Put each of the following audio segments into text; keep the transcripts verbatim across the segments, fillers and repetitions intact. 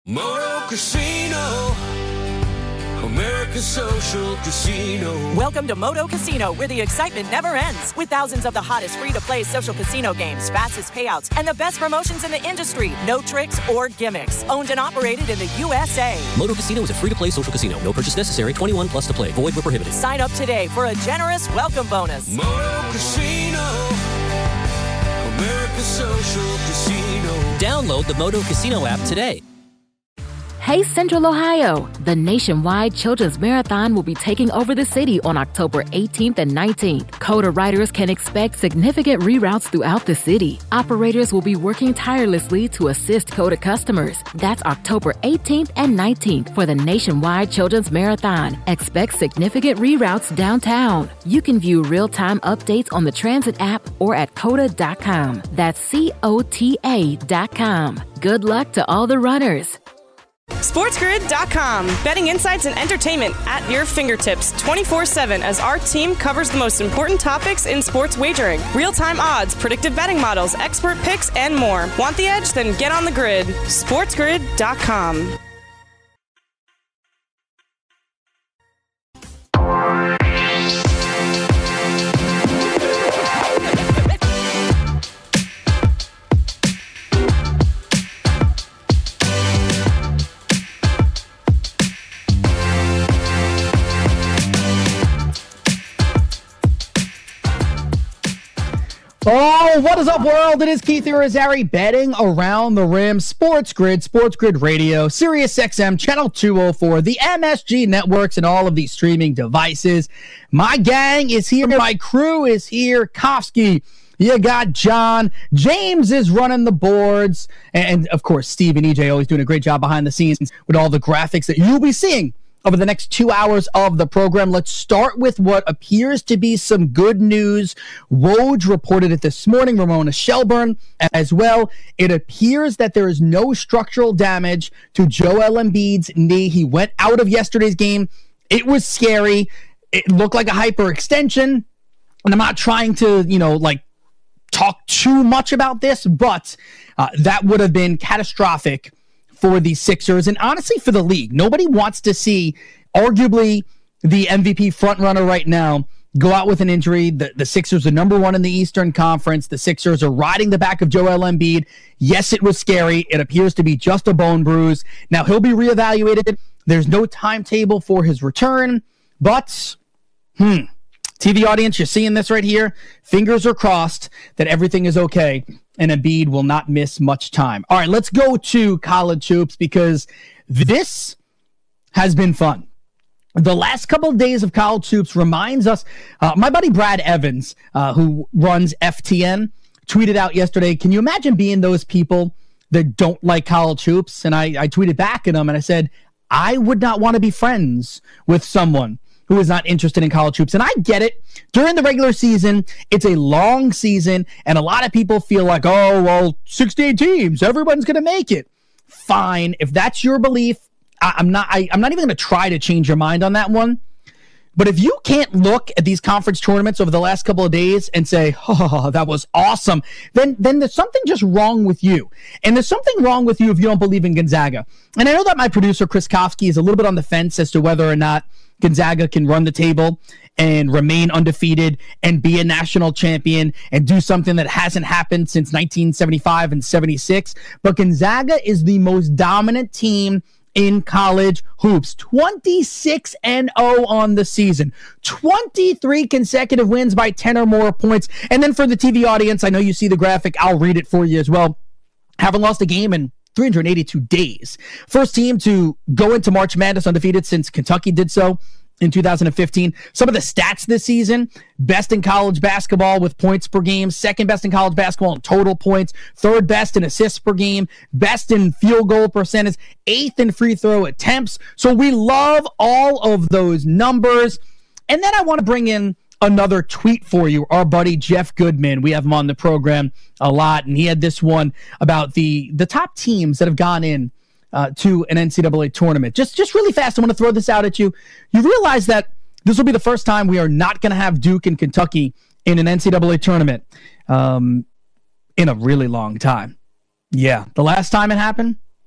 Moto Casino, America's social casino. Welcome to Moto Casino, where the excitement never ends. With thousands of the hottest free-to-play social casino games, fastest payouts, and the best promotions in the industry. No tricks or gimmicks. Owned and operated in the U S A. Moto Casino is a free-to-play social casino. No purchase necessary. twenty-one plus to play. Void where prohibited. Sign up today for a generous welcome bonus. Moto Casino, America's social casino. Download the Moto Casino app today. Hey Central Ohio! The nationwide Children's Marathon will be taking over the city on October eighteenth and nineteenth. COTA riders can expect significant reroutes throughout the city. Operators will be working tirelessly to assist COTA customers. That's October eighteenth and nineteenth for the nationwide Children's Marathon. Expect significant reroutes downtown. You can view real-time updates on the Transit app or at cota dot com. That's C O T A dot com. Good luck to all the runners. SportsGrid dot com. Betting insights and entertainment at your fingertips twenty-four seven as our team covers the most important topics in sports wagering. Real-time odds, predictive betting models, expert picks, and more. Want the edge? Then get on the grid. SportsGrid dot com. Oh, what is up, world? It is Keith Irizarry betting around the rim. Sports Grid, Sports Grid Radio, Sirius X M, Channel two oh four, the M S G networks, and all of these streaming devices. My gang is here. My crew is here. Kofsky, you got John. James is running the boards. And, of course, Steve and E J always doing a great job behind the scenes with all the graphics that you'll be seeing over the next two hours of the program. Let's start with what appears to be some good news. Woj reported it this morning, Ramona Shelburne as well. It appears that there is no structural damage to Joel Embiid's knee. He went out of yesterday's game. It was scary. It looked like a hyperextension. And I'm not trying to, you know, like talk too much about this, but uh, that would have been catastrophic for the Sixers and honestly for the league. Nobody wants to see arguably the M V P frontrunner right now go out with an injury. The, the Sixers are number one in the Eastern Conference. The Sixers are riding the back of Joel Embiid. Yes, it was scary. It appears to be just a bone bruise. Now he'll be reevaluated. There's no timetable for his return, but hmm, T V audience, you're seeing this right here. Fingers are crossed that everything is okay and Embiid will not miss much time. All right, let's go to college hoops because this has been fun. The last couple of days of college hoops reminds us, uh, my buddy Brad Evans, uh, who runs F T N, tweeted out yesterday, can you imagine being those people that don't like college hoops? And I, I tweeted back at him and I said, I would not want to be friends with someone who is not interested in college hoops. And I get it. During the regular season, it's a long season, and a lot of people feel like, oh, well, sixteen teams, everyone's going to make it. Fine. If that's your belief, I, I'm not I, I'm not even going to try to change your mind on that one. But if you can't look at these conference tournaments over the last couple of days and say, oh, that was awesome, then, then there's something just wrong with you. And there's something wrong with you if you don't believe in Gonzaga. And I know that my producer, Chris Kofsky, is a little bit on the fence as to whether or not Gonzaga can run the table and remain undefeated and be a national champion and do something that hasn't happened since nineteen seventy-five and seventy-six. But Gonzaga is the most dominant team in college hoops. twenty-six and oh on the season. twenty-three consecutive wins by ten or more points. And then for the T V audience, I know you see the graphic. I'll read it for you as well. Haven't lost a game in three hundred eighty-two days. First team to go into March Madness undefeated since Kentucky did so in two thousand fifteen. Some of the stats this season: best in college basketball with points per game, second best in college basketball in total points, third best in assists per game, best in field goal percentage, eighth in free throw attempts. So we love all of those numbers. And then I want to bring in another tweet for you. Our buddy Jeff Goodman, we have him on the program a lot, and he had this one about the the top teams that have gone in uh, to an N C double A tournament. Just, just really fast, I want to throw this out at you. You realize that this will be the first time we are not going to have Duke and Kentucky in an N C double A tournament um, in a really long time. Yeah, the last time it happened,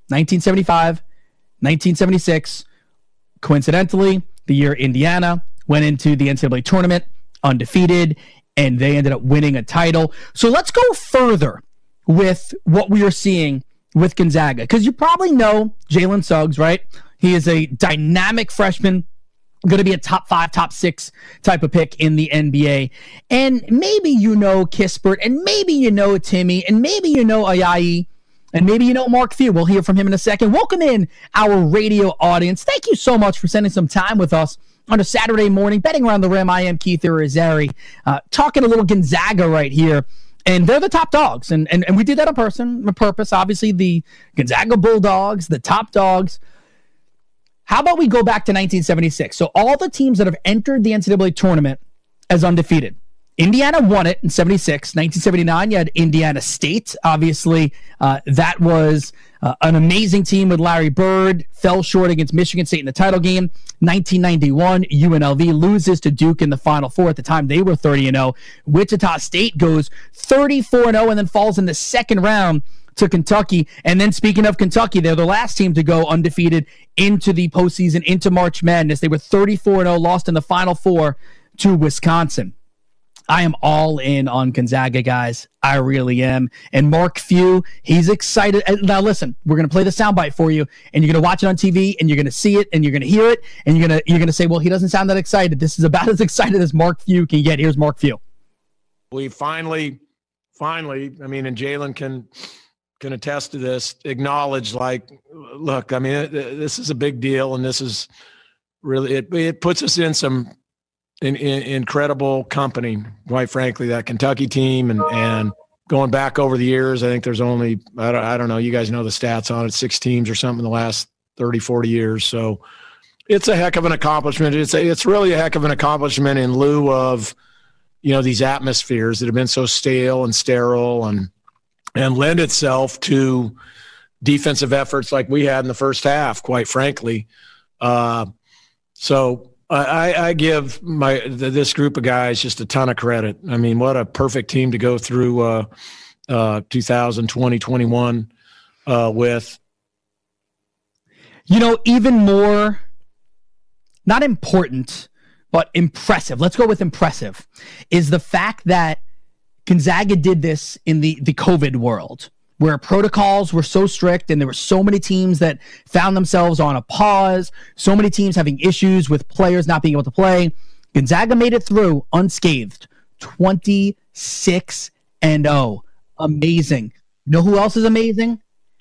nineteen seventy-five, nineteen seventy-six, coincidentally, the year Indiana went into the N C double A tournament undefeated, and they ended up winning a title. So let's go further with what we are seeing with Gonzaga, because you probably know Jalen Suggs, right? He is a dynamic freshman, going to be a top five, top six type of pick in the N B A. And maybe you know Kispert, and maybe you know Timmy, and maybe you know Ayayi, and maybe you know Mark Few. We'll hear from him in a second. Welcome in our radio audience. Thank you so much for spending some time with us on a Saturday morning, betting around the rim. I am Keith Irizarry, uh, talking a little Gonzaga right here. And they're the top dogs. And, and, and we did that on person, on purpose. Obviously, the Gonzaga Bulldogs, the top dogs. How about we go back to nineteen seventy-six? So all the teams that have entered the N C double A tournament as undefeated. Indiana won it in seventy-six. nineteen seventy-nine, you had Indiana State. Obviously, uh, that was uh, an amazing team with Larry Bird. Fell short against Michigan State in the title game. nineteen ninety-one, U N L V loses to Duke in the Final Four. At the time, they were thirty and oh. Wichita State goes thirty-four and oh and then falls in the second round to Kentucky. And then speaking of Kentucky, they're the last team to go undefeated into the postseason, into March Madness. They were thirty-four and oh, lost in the Final Four to Wisconsin. I am all in on Gonzaga, guys. I really am. And Mark Few, he's excited. Now, listen, we're going to play the soundbite for you, and you're going to watch it on T V, and you're going to see it, and you're going to hear it, and you're going to you're going to say, well, he doesn't sound that excited. This is about as excited as Mark Few can get. Here's Mark Few. We finally, finally, I mean, and Jalen can can attest to this, acknowledge, like, look, I mean, this is a big deal, and this is really, it, it puts us in some in, in, incredible company, quite frankly, that Kentucky team. And, and going back over the years, I think there's only, I don't, I don't know, you guys know the stats on it, six teams or something in the last thirty, forty years. So it's a heck of an accomplishment. It's a, it's really a heck of an accomplishment in lieu of, you know, these atmospheres that have been so stale and sterile and, and lend itself to defensive efforts like we had in the first half, quite frankly. Uh, so I, I give my this group of guys just a ton of credit. I mean, what a perfect team to go through uh, uh, two thousand twenty, twenty-one uh, with. You know, even more, not important, but impressive. Let's go with impressive, is the fact that Gonzaga did this in the, the COVID world, where protocols were so strict and there were so many teams that found themselves on a pause, so many teams having issues with players not being able to play. Gonzaga made it through unscathed, twenty-six and oh. Amazing. You know who else is amazing?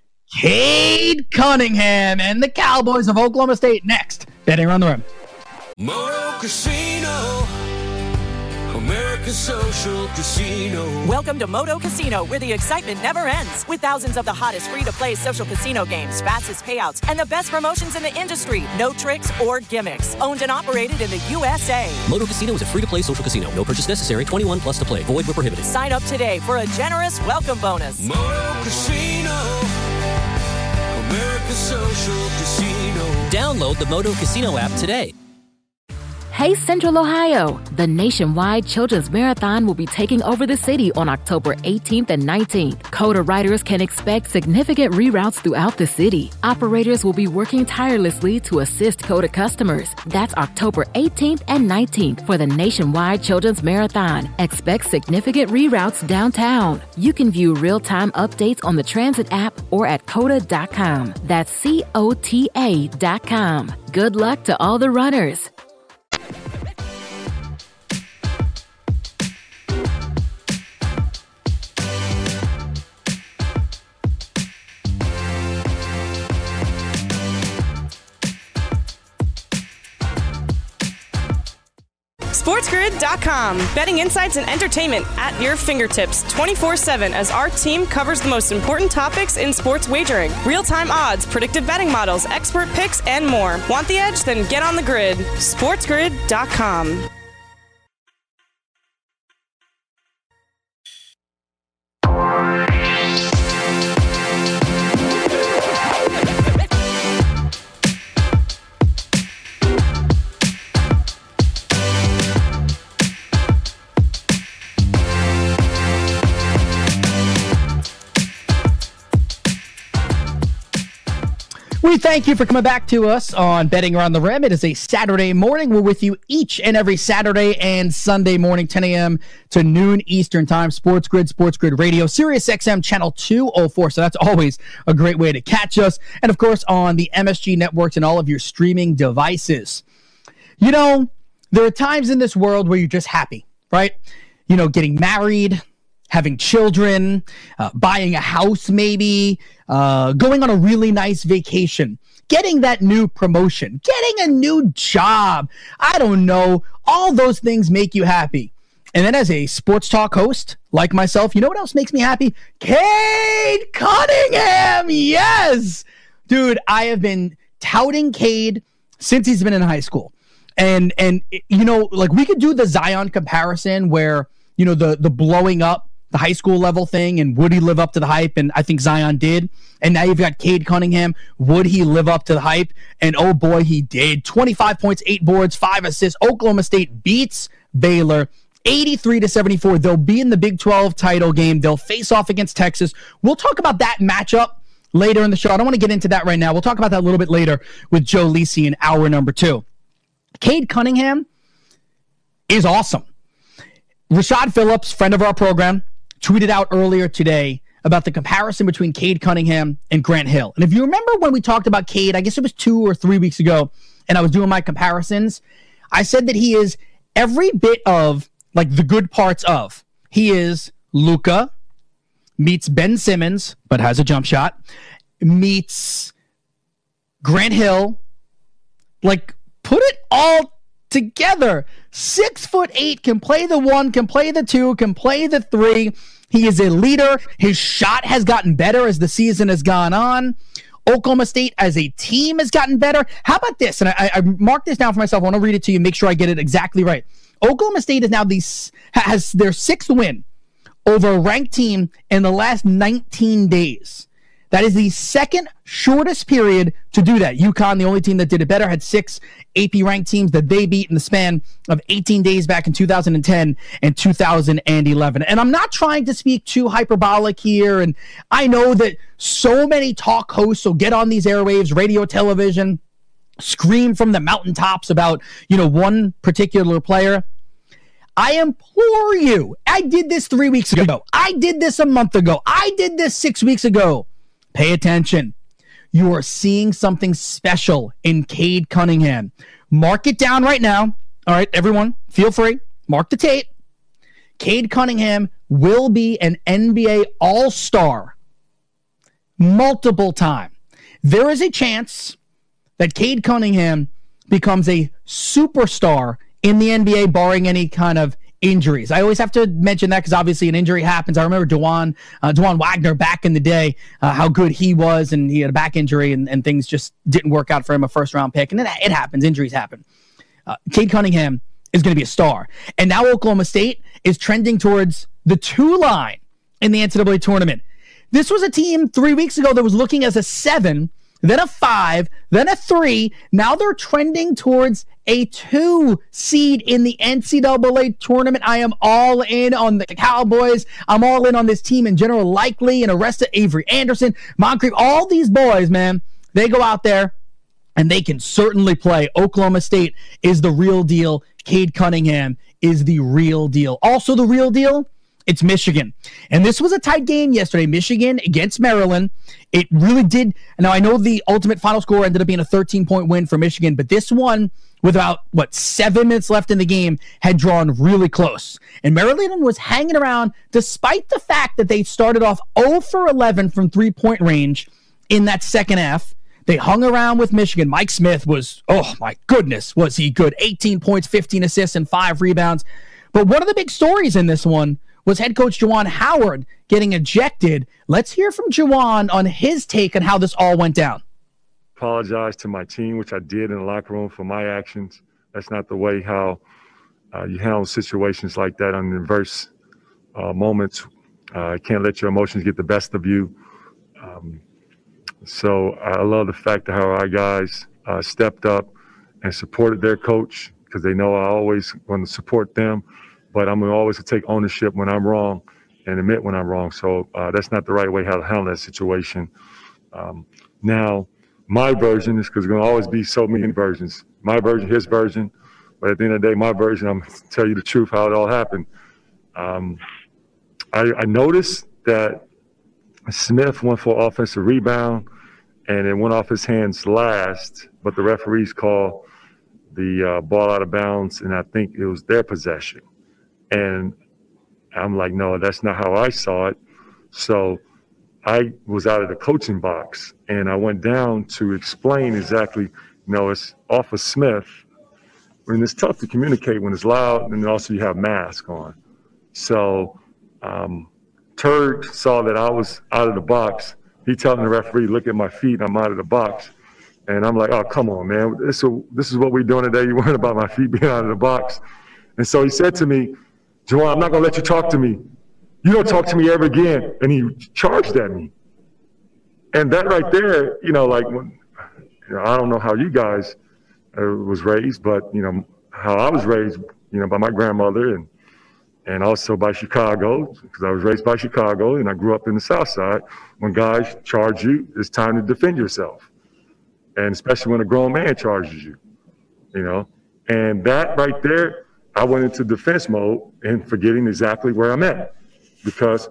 Cade Cunningham and the Cowboys of Oklahoma State next. Betting around the rim. Moto Casino, America's social casino. Welcome to Moto Casino, where the excitement never ends. With thousands of the hottest free-to-play social casino games, fastest payouts, and the best promotions in the industry. No tricks or gimmicks. Owned and operated in the U S A. Moto Casino is a free-to-play social casino. No purchase necessary. twenty-one plus to play. Void where prohibited. Sign up today for a generous welcome bonus. Moto Casino, America's social casino. Download the Moto Casino app today. Hey Central Ohio! The nationwide Children's Marathon will be taking over the city on October eighteenth and nineteenth. COTA riders can expect significant reroutes throughout the city. Operators will be working tirelessly to assist COTA customers. That's October eighteenth and nineteenth for the nationwide Children's Marathon. Expect significant reroutes downtown. You can view real-time updates on the Transit app or at cota dot com. That's C O T A dot com. Good luck to all the runners. SportsGrid dot com. Betting insights and entertainment at your fingertips twenty-four seven as our team covers the most important topics in sports wagering. Real-time odds, predictive betting models, expert picks, and more. Want the edge? Then get on the grid. SportsGrid dot com. We thank you for coming back to us on Betting Around the Rim. It is a Saturday morning. We're with you each and every Saturday and Sunday morning, ten a.m. to noon Eastern time. Sports Grid, Sports Grid Radio, Sirius X M channel two oh four. So that's always a great way to catch us. And of course, on the M S G networks and all of your streaming devices. You know, there are times in this world where you're just happy, right? You know, getting married, having children, uh, buying a house maybe, uh, going on a really nice vacation, getting that new promotion, getting a new job. I don't know. All those things make you happy. And then as a sports talk host like myself, you know what else makes me happy? Cade Cunningham. Yes. Dude, I have been touting Cade since he's been in high school. And, and you know, like we could do the Zion comparison where, you know, the the blowing up, the high school level thing, and would he live up to the hype? And I think Zion did. And now you've got Cade Cunningham. Would he live up to the hype? And oh boy, he did. twenty-five points, eight boards, five assists. Oklahoma State beats Baylor eighty-three to seventy-four. They'll be in the Big twelve title game. They'll face off against Texas. We'll talk about that matchup later in the show. I don't want to get into that right now. We'll talk about that a little bit later with Joe Lisi in hour number two. Cade Cunningham is awesome. Rashad Phillips, friend of our program, tweeted out earlier today about the comparison between Cade Cunningham and Grant Hill. And if you remember when we talked about Cade, I guess it was two or three weeks ago, and I was doing my comparisons, I said that he is every bit of, like, the good parts of. He is Luka, meets Ben Simmons, but has a jump shot, meets Grant Hill, like, put it all together. Six foot eight, can play the one, can play the two, can play the three. He is a leader. His shot has gotten better as the season has gone on. Oklahoma State as a team has gotten better. How about this? And I, I marked this down for myself. I want to read it to you, make sure I get it exactly right. Oklahoma State is now the, has their sixth win over a ranked team in the last nineteen days. That is the second shortest period to do that. UConn, the only team that did it better, had six A P-ranked teams that they beat in the span of eighteen days back in two thousand ten and two thousand eleven. And I'm not trying to speak too hyperbolic here, and I know that so many talk hosts will get on these airwaves, radio, television, scream from the mountaintops about, you know, one particular player. I implore you, I did this three weeks ago. I did this a month ago. I did this six weeks ago. Pay attention. You are seeing something special in Cade Cunningham. Mark it down right now. All right, everyone, feel free. Mark the tape. Cade Cunningham will be an N B A All-Star multiple time. There is a chance that Cade Cunningham becomes a superstar in the N B A, barring any kind of injuries. I always have to mention that because obviously an injury happens. I remember Dewan, uh, Dewan Wagner back in the day, uh, how good he was, and he had a back injury, and, and things just didn't work out for him, a first-round pick. And it, it happens. Injuries happen. Uh, Cade Cunningham is going to be a star. And now Oklahoma State is trending towards the two line in the N C double A tournament. This was a team three weeks ago that was looking as a seven, then a five, then a three. Now they're trending towards a two seed in the N C double A tournament. I am all in on the Cowboys. I'm all in on this team in general. Likely and Arresta, Avery Anderson, Moncrief, all these boys, man, they go out there and they can certainly play. Oklahoma State is the real deal. Cade Cunningham is the real deal. Also the real deal, it's Michigan. And this was a tight game yesterday. Michigan against Maryland. It really did. Now, I know the ultimate final score ended up being a thirteen-point win for Michigan, but this one, with about, what, seven minutes left in the game, had drawn really close. And Maryland was hanging around despite the fact that they started off zero for eleven from three-point range in that second half. They hung around with Michigan. Mike Smith was, oh, my goodness, was he good. eighteen points, fifteen assists, and five rebounds. But one of the big stories in this one was head coach Juwan Howard getting ejected. Let's hear from Juwan on his take on how this all went down. Apologize to my team, which I did in the locker room, for my actions. That's not the way how uh, you handle situations like that on adverse uh, moments. Uh, can't let your emotions get the best of you. Um, so I love the fact that how our guys uh, stepped up and supported their coach, because they know I always want to support them. But I'm going to always take ownership when I'm wrong and admit when I'm wrong. So uh, that's not the right way how to handle that situation. Um, now, my version is because there's going to always be so many versions. My version, his version. But at the end of the day, my version, I'm going to tell you the truth, how it all happened. Um, I, I noticed that Smith went for an offensive rebound, and it went off his hands last, but the referees called the uh, ball out of bounds, and I think it was their possession. And I'm like, no, that's not how I saw it. So I was out of the coaching box, and I went down to explain exactly, you know, it's off of Smith. And it's tough to communicate when it's loud, and also you have mask on. So um, Turd saw that I was out of the box. He telling the referee, look at my feet, I'm out of the box. And I'm like, oh, come on, man. This is, this is what we're doing today. You're worried about my feet being out of the box. And so he said to me, Juwan, I'm not going to let you talk to me. You don't talk to me ever again. And he charged at me. And that right there, you know, like, when, you know, I don't know how you guys uh, was raised, but, you know, how I was raised, you know, by my grandmother and and also by Chicago, because I was raised by Chicago and I grew up in the South Side. When guys charge you, it's time to defend yourself. And especially when a grown man charges you, you know. And that right there, I went into defense mode and forgetting exactly where I'm at, because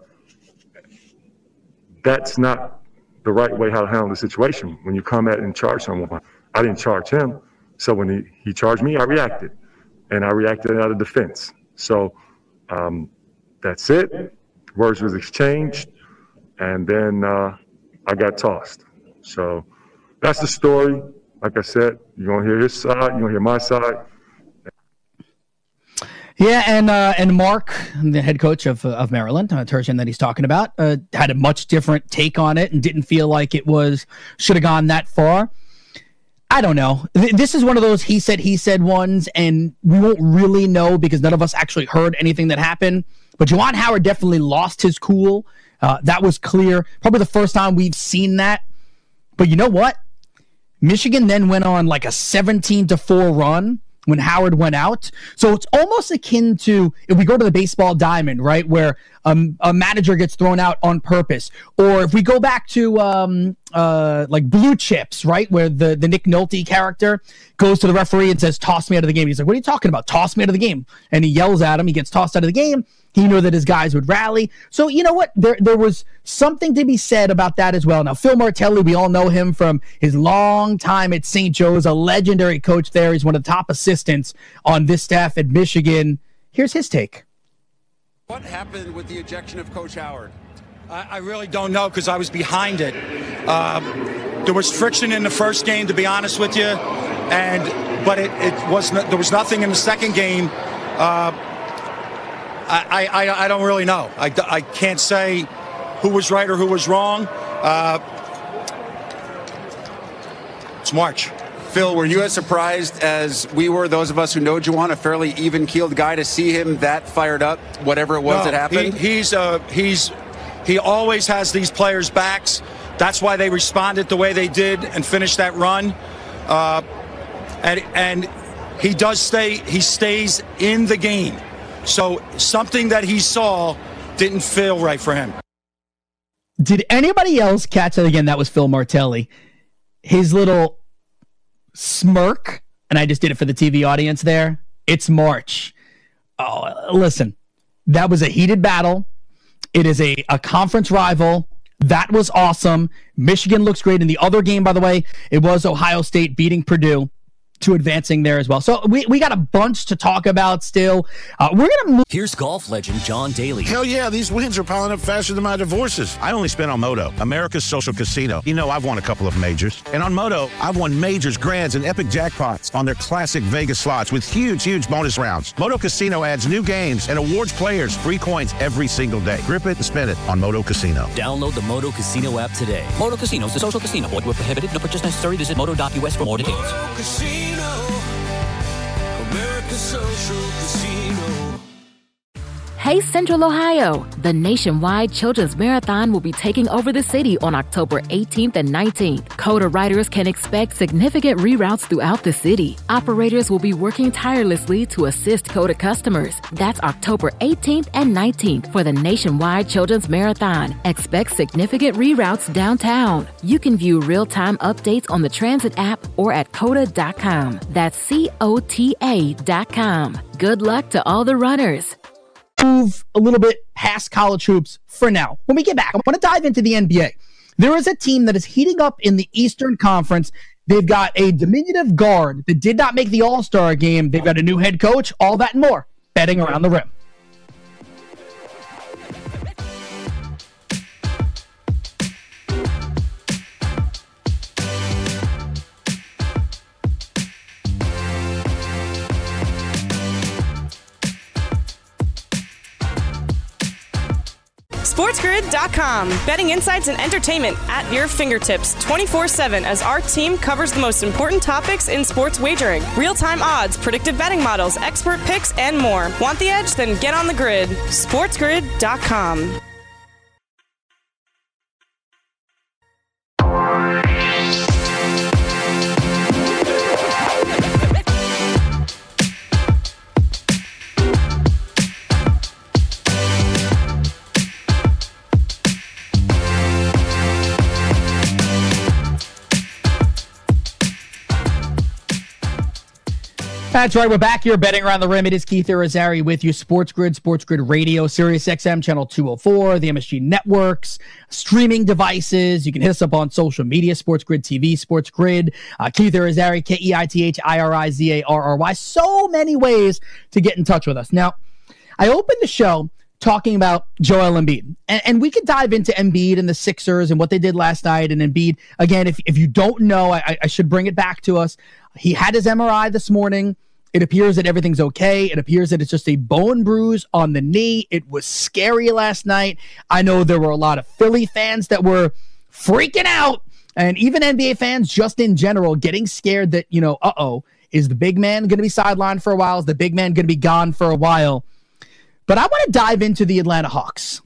that's not the right way how to handle the situation. When you come at and charge someone, I didn't charge him. So when he, he charged me, I reacted. And I reacted out of defense. So um, that's it. Words was exchanged. And then uh, I got tossed. So that's the story. Like I said, you're going to hear his side, you're going to hear my side. Yeah, and uh, and Mark, the head coach of of Maryland, uh, Turgeon that he's talking about, uh, had a much different take on it and didn't feel like it was should have gone that far. I don't know. This is one of those he said, he said ones, and we won't really know because none of us actually heard anything that happened. But Juwan Howard definitely lost his cool. Uh, that was clear. Probably the first time we've seen that. But you know what? Michigan then went on like a seventeen to four run when Howard went out. So it's almost akin to if we go to the baseball diamond, right, where um, a manager gets thrown out on purpose. Or if we go back to um, uh, like Blue Chips, right, where the, the Nick Nolte character goes to the referee and says, toss me out of the game. He's like, what are you talking about? Toss me out of the game. And he yells at him. He gets tossed out of the game. He knew that his guys would rally. So, you know what? There there was something to be said about that as well. Now, Phil Martelli, we all know him from his long time at Saint Joe's, a legendary coach there. He's one of the top assistants on this staff at Michigan. Here's his take. What happened with the ejection of Coach Howard? I, I really don't know because I was behind it. Um, there was friction in the first game, to be honest with you, and but it, it was not, there was nothing in the second game. Uh, I, I, I don't really know. I, I can't say who was right or who was wrong. Uh, it's March. Phil, were you as surprised as we were, those of us who know Juwan, a fairly even-keeled guy, to see him that fired up, whatever it was no, that happened? He, he's, uh, he's, he always has these players' backs. That's why they responded the way they did and finished that run. Uh, and, and he does stay, he stays in the game. So something that he saw didn't feel right for him. Did anybody else catch that? Again, that was Phil Martelli. His little smirk, and I just did it for the T V audience there. It's March. Oh, listen, that was a heated battle. It is a, a conference rival. That was awesome. Michigan looks great. In the other game, by the way, it was Ohio State beating Purdue to advancing there as well. So we, we got a bunch to talk about still. Uh, we're going to move. Here's golf legend John Daly. Hell yeah, these wins are piling up faster than my divorces. I only spent on Moto, America's social casino. You know, I've won a couple of majors. And on Moto, I've won majors, grands, and epic jackpots on their classic Vegas slots with huge, huge bonus rounds. Moto Casino adds new games and awards players free coins every single day. Grip it and spin it on Moto Casino. Download the Moto Casino app today. Moto Casino is a social casino. Void where prohibited. No purchase necessary. Visit moto dot U S for more details. Moto Casino, America's social casino. Hey Central Ohio! The nationwide Children's Marathon will be taking over the city on October eighteenth and nineteenth. COTA riders can expect significant reroutes throughout the city. Operators will be working tirelessly to assist COTA customers. That's October eighteenth and nineteenth for the nationwide Children's Marathon. Expect significant reroutes downtown. You can view real-time updates on the Transit app or at cota dot com. That's C O T A dot com. Good luck to all the runners. Move a little bit past college hoops for now. When we get back, I want to dive into the N B A. There is a team that is heating up in the Eastern Conference. They've got a diminutive guard that did not make the All-Star game. They've got a new head coach, all that and more. Betting around the rim. SportsGrid dot com. Betting insights and entertainment at your fingertips twenty-four seven as our team covers the most important topics in sports wagering. Real-time odds, predictive betting models, expert picks, and more. Want the edge? Then get on the grid. SportsGrid dot com. That's right. We're back here betting around the rim. It is Keith Irizarry with you. Sports Grid, Sports Grid Radio, Sirius X M Channel two oh four, the M S G networks, streaming devices. You can hit us up on social media, Sports Grid T V, Sports Grid, uh, Keith Irizarry, K E I T H I R I Z A R R Y. So many ways to get in touch with us. Now, I opened the show talking about Joel Embiid, and, and we could dive into Embiid and the Sixers and what they did last night. And Embiid, again, if, if you don't know, I, I should bring it back to us. He had his M R I this morning. It appears that everything's okay. It appears that it's just a bone bruise on the knee. It was scary last night. I know there were a lot of Philly fans that were freaking out, and even N B A fans just in general getting scared that, you know, uh-oh, is the big man going to be sidelined for a while? Is the big man going to be gone for a while? But I want to dive into the Atlanta Hawks.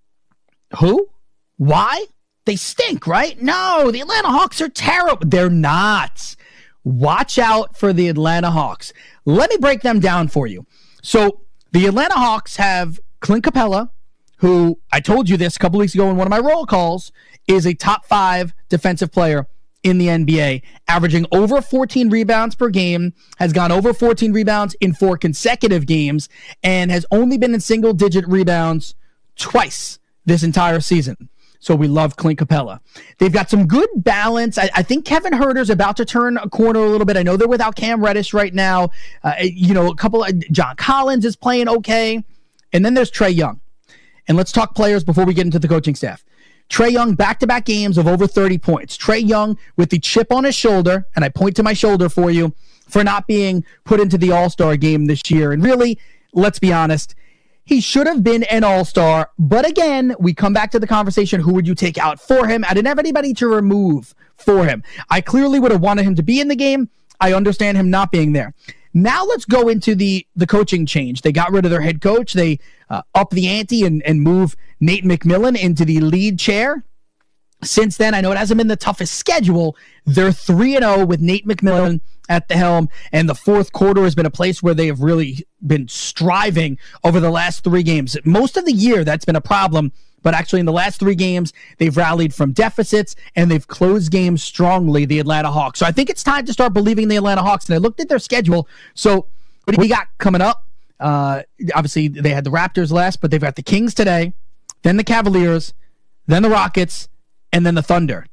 Who? Why? They stink, right? No, the Atlanta Hawks are terrible. They're not. Watch out for the Atlanta Hawks. Let me break them down for you. So the Atlanta Hawks have Clint Capella, who I told you this a couple weeks ago in one of my roll calls, is a top five defensive player in the N B A, averaging over fourteen rebounds per game, has gone over fourteen rebounds in four consecutive games, and has only been in single-digit rebounds twice this entire season. So we love Clint Capella. They've got some good balance. I, I think Kevin Huerter's about to turn a corner a little bit. I know they're without Cam Reddish right now. Uh, you know, a couple of John Collins is playing okay. And then there's Trae Young. And let's talk players before we get into the coaching staff. Trae Young, back-to-back games of over thirty points. Trae Young with the chip on his shoulder, and I point to my shoulder for you, for not being put into the All-Star game this year. And really, let's be honest, he should have been an all-star, but again, we come back to the conversation, who would you take out for him? I didn't have anybody to remove for him. I clearly would have wanted him to be in the game. I understand him not being there. Now let's go into the, the coaching change. They got rid of their head coach. They uh, up the ante and, and move Nate McMillan into the lead chair. Since then, I know it hasn't been the toughest schedule. They're three and oh with Nate McMillan at the helm, and the fourth quarter has been a place where they have really been striving over the last three games. Most of the year, that's been a problem, but actually in the last three games, they've rallied from deficits, and they've closed games strongly, the Atlanta Hawks. So I think it's time to start believing the Atlanta Hawks, and I looked at their schedule. So what do we got coming up? Uh, obviously, they had the Raptors last, but they've got the Kings today, then the Cavaliers, then the Rockets, and then the Thunder.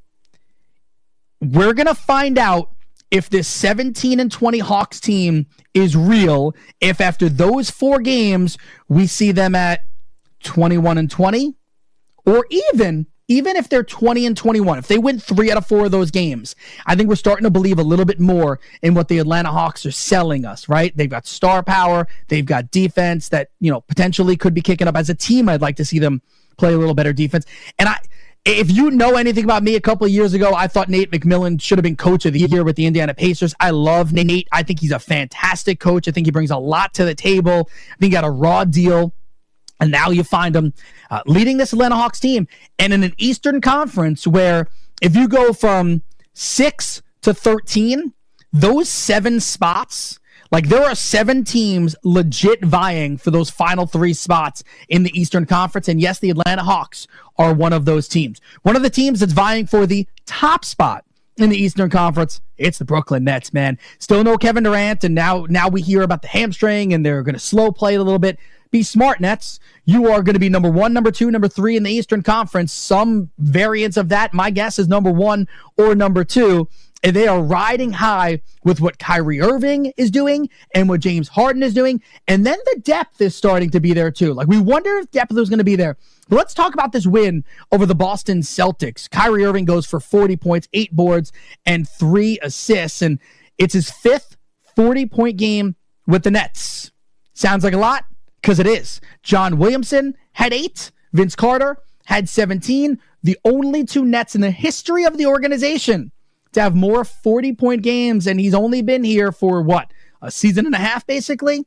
We're going to find out if this seventeen and twenty Hawks team is real, if after those four games, we see them at twenty-one and twenty, or even, even if they're twenty and twenty-one, if they win three out of four of those games, I think we're starting to believe a little bit more in what the Atlanta Hawks are selling us, right? They've got star power. They've got defense that, you know, potentially could be kicking up. As a team, I'd like to see them play a little better defense. And I, if you know anything about me, a couple of years ago, I thought Nate McMillan should have been coach of the year with the Indiana Pacers. I love Nate. I think he's a fantastic coach. I think he brings a lot to the table. I think he got a raw deal And now you find him uh, leading this Atlanta Hawks team, and in an Eastern Conference where if you go from six to thirteen, those seven spots, like there are seven teams legit vying for those final three spots in the Eastern Conference. And yes, the Atlanta Hawks are one of those teams. One of the teams that's vying for the top spot in the Eastern Conference, it's the Brooklyn Nets, man. Still no Kevin Durant, and now, now we hear about the hamstring, and they're going to slow play it a little bit. Be smart, Nets. You are going to be number one, number two, number three in the Eastern Conference. Some variants of that, my guess, is number one or number two. And they are riding high with what Kyrie Irving is doing and what James Harden is doing. And then the depth is starting to be there too. Like, we wonder if depth was going to be there. But let's talk about this win over the Boston Celtics. Kyrie Irving goes for forty points, eight boards, and three assists. And it's his fifth forty-point game with the Nets. Sounds like a lot? Because it is. John Williamson had eight. Vince Carter had seventeen. The only two Nets in the history of the organization to have more forty-point games, and he's only been here for, what, a season and a half, basically?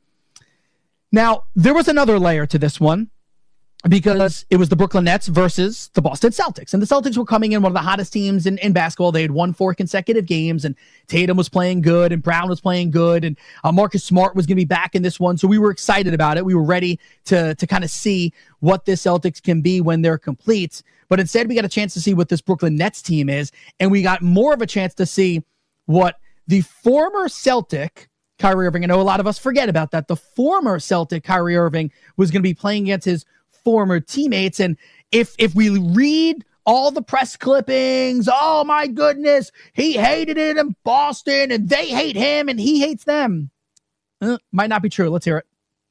Now, there was another layer to this one, because it was the Brooklyn Nets versus the Boston Celtics. And the Celtics were coming in one of the hottest teams in, in basketball. They had won four consecutive games, and Tatum was playing good, and Brown was playing good, and uh, Marcus Smart was going to be back in this one. So we were excited about it. We were ready to, to kind of see what this Celtics can be when they're complete. But instead, we got a chance to see what this Brooklyn Nets team is, and we got more of a chance to see what the former Celtic Kyrie Irving, I know a lot of us forget about that, the former Celtic Kyrie Irving was going to be playing against his former teammates. And if if we read all the press clippings, oh my goodness, he hated it in Boston, and they hate him, and he hates them. Uh, might not be true. Let's hear it.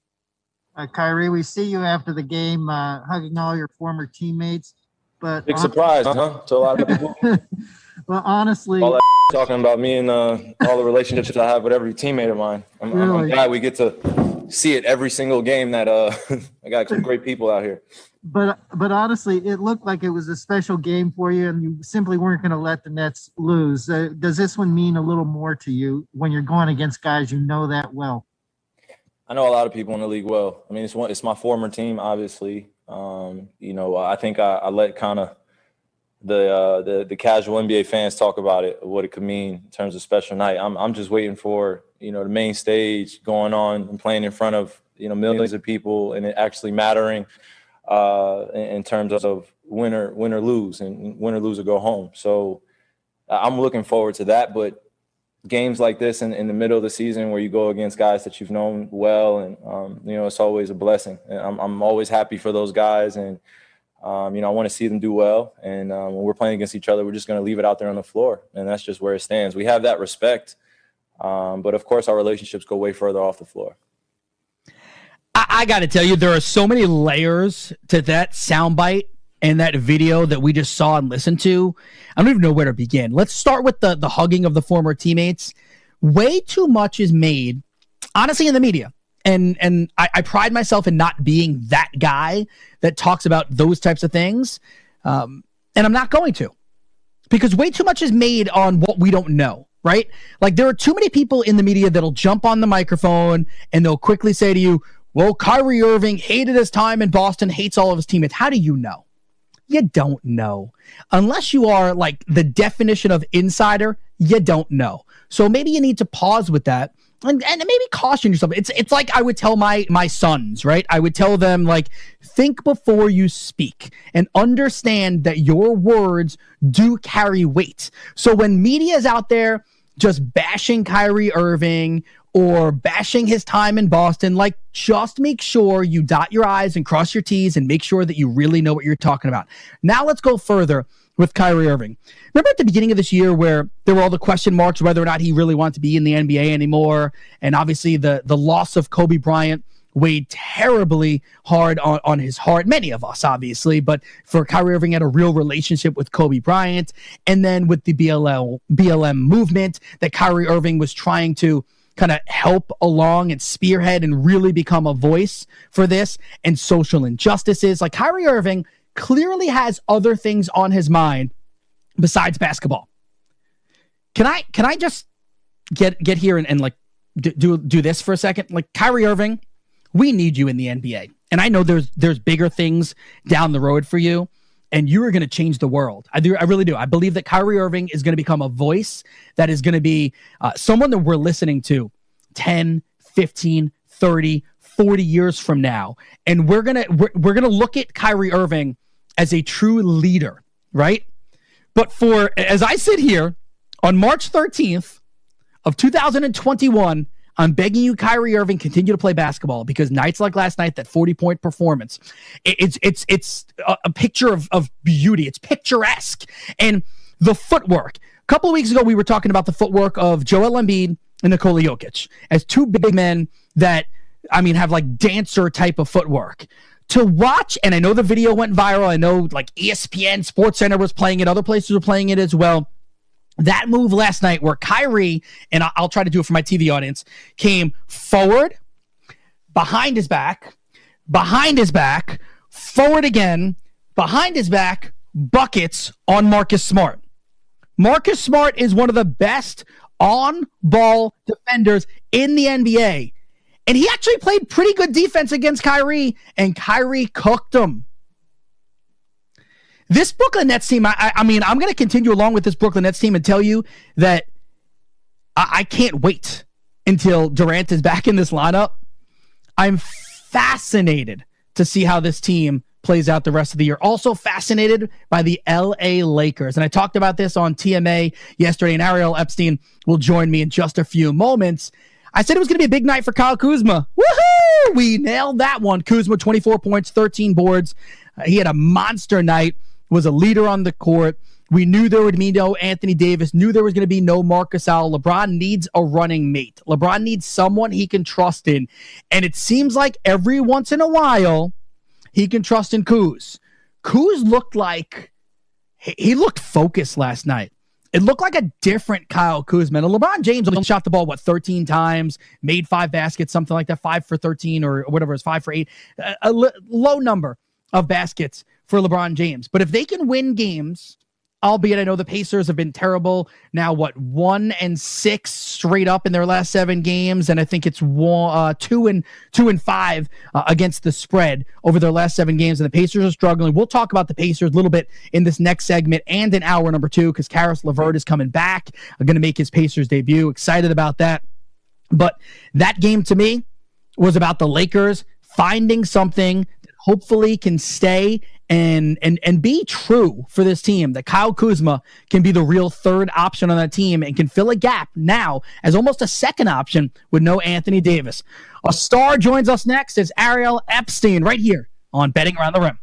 Uh, Kyrie, we see you after the game uh, hugging all your former teammates. But big surprise, huh? To a lot of people. Well, honestly, all that talking about me and uh, all the relationships I have with every teammate of mine. I'm, really? I'm, I'm glad we get to see it every single game. That uh, I got some great people out here. But but honestly, it looked like it was a special game for you, and you simply weren't going to let the Nets lose. Uh, does this one mean a little more to you when you're going against guys you know that well? I know a lot of people in the league well. I mean, it's one, it's my former team, obviously. Um, you know, I think I, I let kind of the, uh, the the casual N B A fans talk about it, what it could mean in terms of special night. I'm I'm just waiting for, you know, the main stage going on and playing in front of, you know, millions of people, and it actually mattering uh, in, in terms of win or, win or lose, and win or lose or go home. So I'm looking forward to that. But games like this in, in the middle of the season where you go against guys that you've known well, and, um, you know, it's always a blessing. And I'm, I'm always happy for those guys. And, um, you know, I want to see them do well. And um, when we're playing against each other, we're just going to leave it out there on the floor. And that's just where it stands. We have that respect. Um, but, of course, our relationships go way further off the floor. I, I got to tell you, there are so many layers to that soundbite and that video that we just saw and listened to. I don't even know where to begin. Let's start with the, the hugging of the former teammates. Way too much is made, honestly, in the media. And and I, I pride myself in not being that guy that talks about those types of things. Um, and I'm not going to. Because way too much is made on what we don't know, right? Like, there are too many people in the media that'll jump on the microphone and they'll quickly say to you, well, Kyrie Irving hated his time in Boston, hates all of his teammates. How do you know? You don't know. Unless you are like the definition of insider, you don't know. So maybe you need to pause with that and, and maybe caution yourself. It's it's like I would tell my my sons, right? I would tell them, like, think before you speak and understand that your words do carry weight. So when media is out there just bashing Kyrie Irving or bashing his time in Boston, like, just make sure you dot your I's and cross your T's and make sure that you really know what you're talking about. Now let's go further with Kyrie Irving. Remember at the beginning of this year where there were all the question marks whether or not he really wanted to be in the N B A anymore, and obviously the, the loss of Kobe Bryant weighed terribly hard on, on his heart. Many of us, obviously, but for Kyrie Irving, had a real relationship with Kobe Bryant, and then with the B L L, B L M movement that Kyrie Irving was trying to kind of help along and spearhead and really become a voice for this, and social injustices. Like, Kyrie Irving clearly has other things on his mind besides basketball. Can I can I just get get here and, and like do do this for a second? Like, Kyrie Irving, we need you in the N B A. and I know there's there's bigger things down the road for you, and you are going to change the world. I do. I really do. I believe that Kyrie Irving is going to become a voice that is going to be uh, someone that we're listening to ten, fifteen, thirty, forty years from now. And we're going to we're, we're going to look at Kyrie Irving as a true leader, right? But for as I sit here on March thirteenth of two thousand twenty-one, I'm begging you, Kyrie Irving, continue to play basketball, because nights like last night, that forty-point performance, it, it's it's it's a, a picture of, of beauty. It's picturesque. And the footwork. A couple of weeks ago, we were talking about the footwork of Joel Embiid and Nikola Jokic as two big men that, I mean, have like dancer type of footwork. To watch, and I know the video went viral. I know like E S P N, SportsCenter was playing it. Other places were playing it as well. That move last night where Kyrie, and I'll try to do it for my T V audience, came forward, behind his back, behind his back, forward again, behind his back, buckets on Marcus Smart. Marcus Smart is one of the best on-ball defenders in the N B A. And he actually played pretty good defense against Kyrie, and Kyrie cooked him. This Brooklyn Nets team, I, I mean, I'm going to continue along with this Brooklyn Nets team and tell you that I, I can't wait until Durant is back in this lineup. I'm fascinated to see how this team plays out the rest of the year. Also fascinated by the L A Lakers. And I talked about this on T M A yesterday, and Ariel Epstein will join me in just a few moments. I said it was going to be a big night for Kyle Kuzma. Woohoo! We nailed that one. Kuzma, twenty-four points, thirteen boards. Uh, he had a monster night. Was a leader on the court. We knew there would be no Anthony Davis, knew there was going to be no Marc Gasol. LeBron needs a running mate. LeBron needs someone he can trust in. And it seems like every once in a while, he can trust in Kuz. Kuz looked like, he looked focused last night. It looked like a different Kyle Kuzma. And LeBron James only shot the ball, what, thirteen times, made five baskets, something like that, five for thirteen or whatever it was, five for eight. A, a l- low number of baskets for LeBron James. But if they can win games, albeit I know the Pacers have been terrible now, what, one and six straight up in their last seven games, and I think it's one, uh, two and two and five uh, against the spread over their last seven games, and the Pacers are struggling. We'll talk about the Pacers a little bit in this next segment and in hour number two, because Karis LeVert is coming back, going to make his Pacers debut. Excited about that. But that game to me was about the Lakers finding something that hopefully can stay and and and be true for this team, that Kyle Kuzma can be the real third option on that team and can fill a gap now as almost a second option with no Anthony Davis. A star joins us next as Ariel Epstein right here on Betting Around the Rim.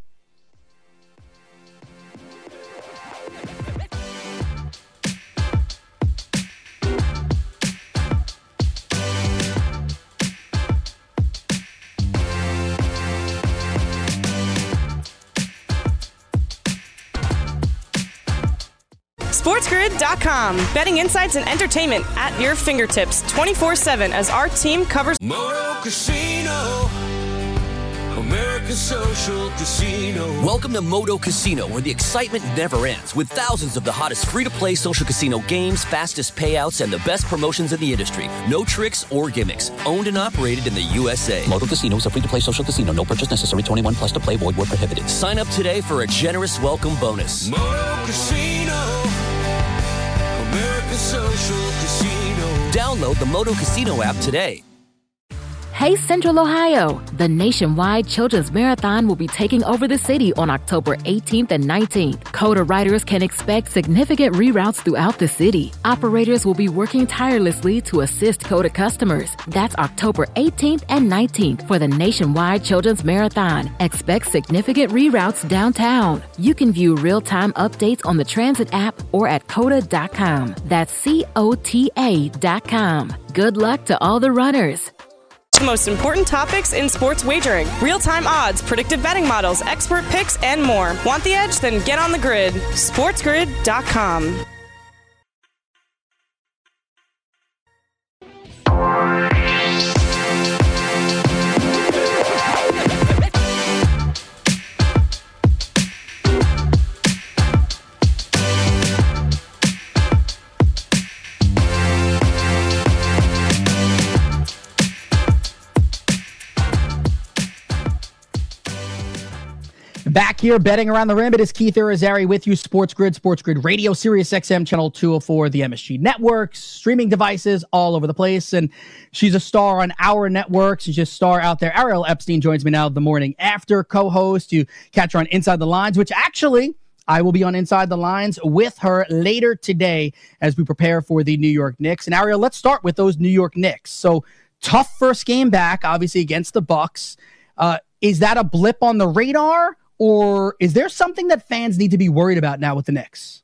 SportsGrid dot com. Betting insights and entertainment at your fingertips twenty-four seven as our team covers Moto Casino, America's social casino. Welcome to Moto Casino, where the excitement never ends, with thousands of the hottest free-to-play social casino games, fastest payouts, and the best promotions in the industry. No tricks or gimmicks. Owned and operated in the U S A. Moto Casino is a free-to-play social casino. No purchase necessary. twenty-one plus to play. Void where prohibited. Sign up today for a generous welcome bonus. Moto Casino, America's social casino. Download the Moto Casino app today. Hey Central Ohio! The nationwide Children's Marathon will be taking over the city on October eighteenth and nineteenth. COTA riders can expect significant reroutes throughout the city. Operators will be working tirelessly to assist COTA customers. That's October eighteenth and nineteenth for the nationwide Children's Marathon. Expect significant reroutes downtown. You can view real-time updates on the Transit app or at cota dot com. That's C O T A dot com. Good luck to all the runners. the most important topics in sports wagering. Real-time odds, predictive betting models, expert picks, and more. Want the edge? Then get on the grid. SportsGrid dot com. Back here, betting around the rim, it is Keith Irizarry with you, Sports Grid, Sports Grid Radio, Sirius X M, Channel two oh four, the M S G networks, streaming devices all over the place, and she's a star on our network. She's just a star out there. Ariel Epstein joins me now the morning after, co-host. You catch her on Inside the Lines, which actually I will be on Inside the Lines with her later today as we prepare for the New York Knicks. And Ariel, let's start with those New York Knicks. So tough first game back, obviously against the Bucks. Uh, is that a blip on the radar? Or is there something that fans need to be worried about now with the Knicks?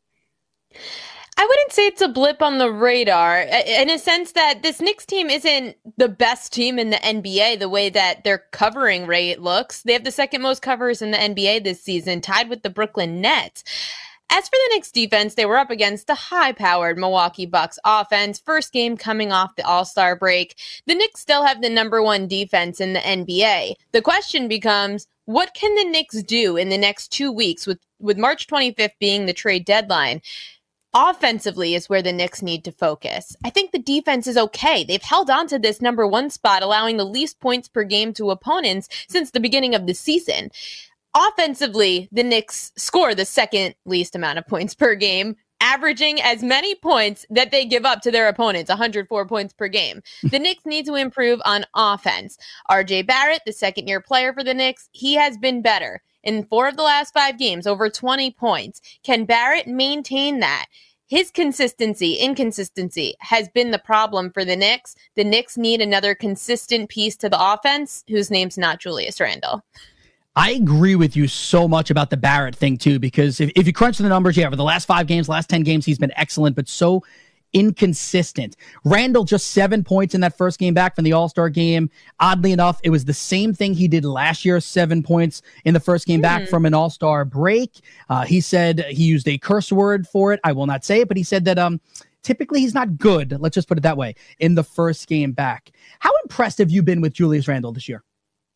I wouldn't say it's a blip on the radar in a sense that this Knicks team isn't the best team in the N B A the way that their covering rate looks. They have the second most covers in the N B A this season, tied with the Brooklyn Nets. As for the Knicks defense, they were up against the high-powered Milwaukee Bucks offense. First game coming off the All-Star break. The Knicks still have the number one defense in the N B A. The question becomes, what can the Knicks do in the next two weeks with, with March twenty-fifth being the trade deadline? Offensively is where the Knicks need to focus. I think the defense is okay. They've held on to this number one spot, allowing the least points per game to opponents since the beginning of the season. Offensively, the Knicks score the second least amount of points per game, averaging as many points that they give up to their opponents, one hundred four points per game. The Knicks need to improve on offense. R J Barrett, the second-year player for the Knicks, he has been better. In four of the last five games, over twenty points. Can Barrett maintain that? His consistency, inconsistency, has been the problem for the Knicks. The Knicks need another consistent piece to the offense, whose name's not Julius Randle. I agree with you so much about the Barrett thing, too, because if, if you crunch the numbers, yeah, for the last five games, last ten games, he's been excellent, but so inconsistent. Randle just seven points in that first game back from the All-Star game. Oddly enough, it was the same thing he did last year, seven points in the first game mm-hmm. back from an All-Star break. Uh, he said he used a curse word for it. I will not say it, but he said that um, typically he's not good, let's just put it that way, in the first game back. How impressed have you been with Julius Randle this year?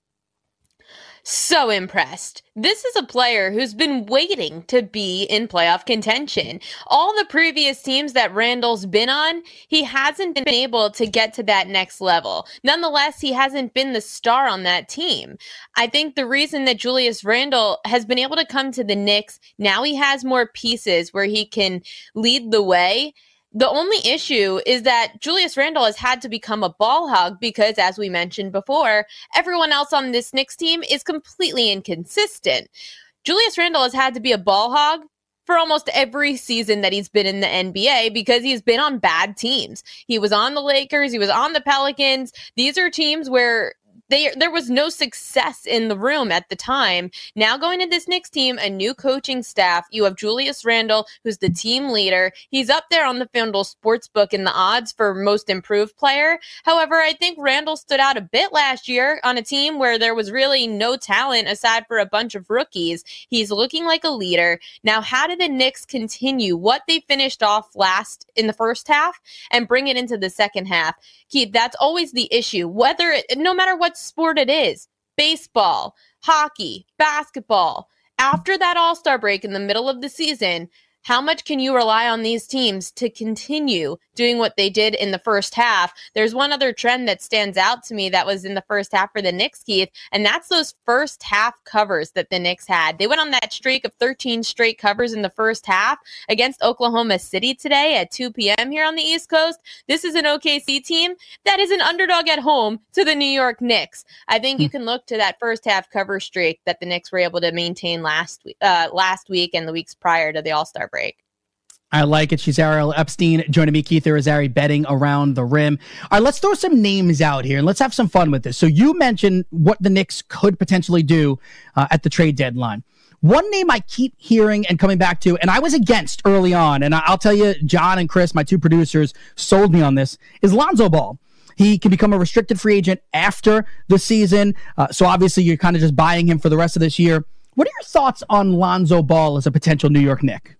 So impressed. This is a player who's been waiting to be in playoff contention. All the previous teams that Randle's been on, he hasn't been able to get to that next level. Nonetheless, he hasn't been the star on that team. I think the reason that Julius Randle has been able to come to the Knicks, now he has more pieces where he can lead the way. The only issue is that Julius Randle has had to become a ball hog because, as we mentioned before, everyone else on this Knicks team is completely inconsistent. Julius Randle has had to be a ball hog for almost every season that he's been in the N B A because he's been on bad teams. He was on the Lakers. He was on the Pelicans. These are teams where They, there was no success in the room at the time. Now going to this Knicks team, a new coaching staff, you have Julius Randle, who's the team leader. He's up there on the FanDuel Sportsbook in the odds for most improved player. However, I think Randle stood out a bit last year on a team where there was really no talent aside for a bunch of rookies. He's looking like a leader. Now, how do the Knicks continue what they finished off last in the first half and bring it into the second half? Keith, that's always the issue. Whether it, no matter what sport it is, baseball, hockey, basketball, after that All-Star break in the middle of the season, how much can you rely on these teams to continue doing what they did in the first half? There's one other trend that stands out to me that was in the first half for the Knicks, Keith, and that's those first half covers that the Knicks had. They went on that streak of thirteen straight covers in the first half against Oklahoma City today at two p.m. here on the East Coast. This is an O K C team that is an underdog at home to the New York Knicks. I think you can look to that first half cover streak that the Knicks were able to maintain last week, uh, last week and the weeks prior to the All-Star break. I like it. She's Ariel Epstein joining me, Keith Irizarry, betting around the rim. All right, let's throw some names out here and let's have some fun with this. So you mentioned what the Knicks could potentially do uh, at the trade deadline. One name I keep hearing and coming back to, and I was against early on, and I'll tell you, John and Chris, my two producers, sold me on this, is Lonzo Ball. He can become a restricted free agent after the season. Uh, so obviously you're kind of just buying him for the rest of this year. What are your thoughts on Lonzo Ball as a potential New York Knick?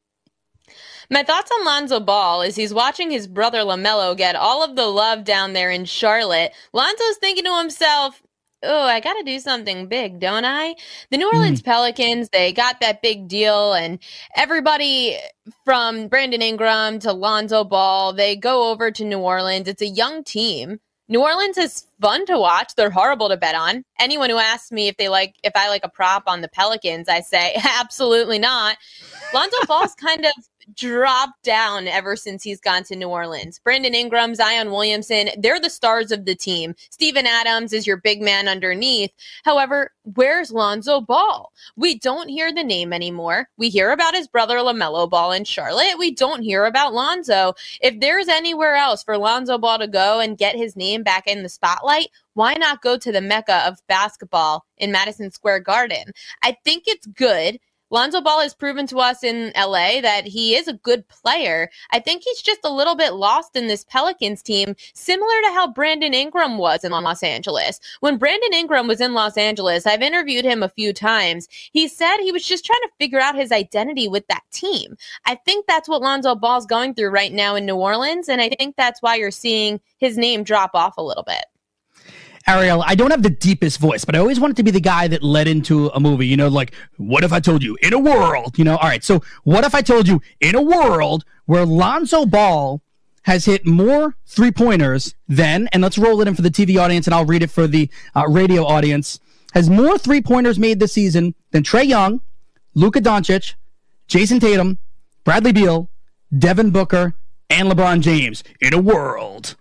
My thoughts on Lonzo Ball is he's watching his brother LaMelo get all of the love down there in Charlotte. Lonzo's thinking to himself, oh, I got to do something big, don't I? The New Orleans mm. Pelicans, they got that big deal, and everybody from Brandon Ingram to Lonzo Ball, they go over to New Orleans. It's a young team. New Orleans is fun to watch. They're horrible to bet on. Anyone who asks me if they like, if I like a prop on the Pelicans, I say absolutely not. Lonzo Ball's kind of dropped down ever since he's gone to New Orleans. Brandon Ingram, Zion Williamson, they're the stars of the team. Steven Adams is your big man underneath. However, where's Lonzo Ball? We don't hear the name anymore. We hear about his brother LaMelo Ball in Charlotte. We don't hear about Lonzo. If there's anywhere else for Lonzo Ball to go and get his name back in the spotlight, why not go to the mecca of basketball in Madison Square Garden? I think it's good. Lonzo Ball has proven to us in L A that he is a good player. I think he's just a little bit lost in this Pelicans team, similar to how Brandon Ingram was in Los Angeles. When Brandon Ingram was in Los Angeles, I've interviewed him a few times. He said he was just trying to figure out his identity with that team. I think that's what Lonzo Ball's going through right now in New Orleans, and I think that's why you're seeing his name drop off a little bit. Ariel, I don't have the deepest voice, but I always wanted to be the guy that led into a movie, you know, like, what if I told you in a world, you know, all right. So what if I told you in a world where Lonzo Ball has hit more three pointers than, and let's roll it in for the T V audience and I'll read it for the uh, radio audience, has more three pointers made this season than Trae Young, Luka Doncic, Jason Tatum, Bradley Beal, Devin Booker, and LeBron James in a world.